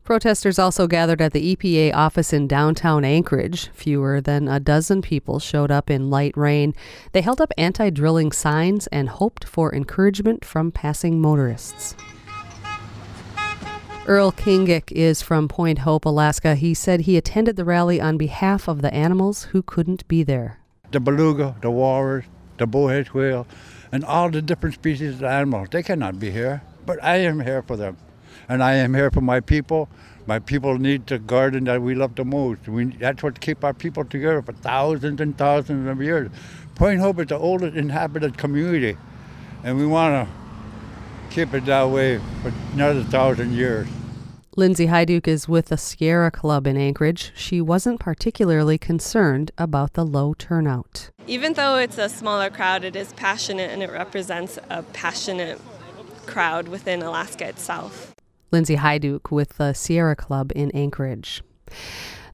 Protesters also gathered at the EPA office in downtown Anchorage. Fewer than a dozen people showed up in light rain. They held up anti-drilling signs and hoped for encouragement from passing motorists. Earl Kingick is from Point Hope, Alaska. He said he attended the rally on behalf of the animals who couldn't be there. The beluga, the walrus, the bowhead whale, and all the different species of animals, they cannot be here. But I am here for them. And I am here for my people. My people need the garden that we love the most. That's what keeps our people together for thousands and thousands of years. Point Hope is the oldest inhabited community, and we want to keep it that way for another 1,000 years. Lindsay Hyduke is with the Sierra Club in Anchorage. She wasn't particularly concerned about the low turnout. Even though it's a smaller crowd, it is passionate, and it represents a passionate crowd within Alaska itself. Lindsay Hyduke with the Sierra Club in Anchorage.